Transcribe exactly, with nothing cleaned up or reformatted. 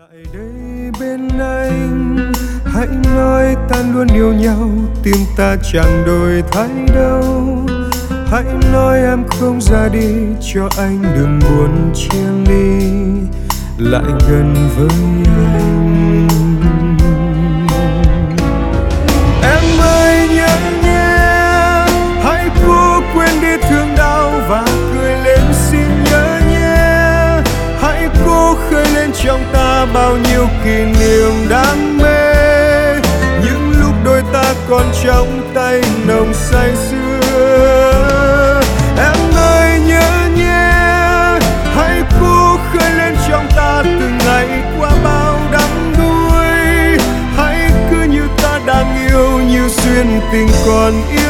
Lại đây bên anh, hãy nói ta luôn yêu nhau, tim ta chẳng đổi thay đâu. Hãy nói em không ra đi, cho anh đừng buồn chia ly, lại gần với anh. Em ơi nhớ nhé, hãy cố quên đi thương đau và cười lên xin nhớ nhé. Hãy cố khơi lên trong ta bao nhiêu kỷ niệm đam mê, những lúc đôi ta còn trong tay nồng say sưa. Em ơi nhớ nhé, hãy cố khơi lên trong ta từng ngày qua bao đắm đuối. Hãy cứ như ta đang yêu, như duyên tình còn yêu.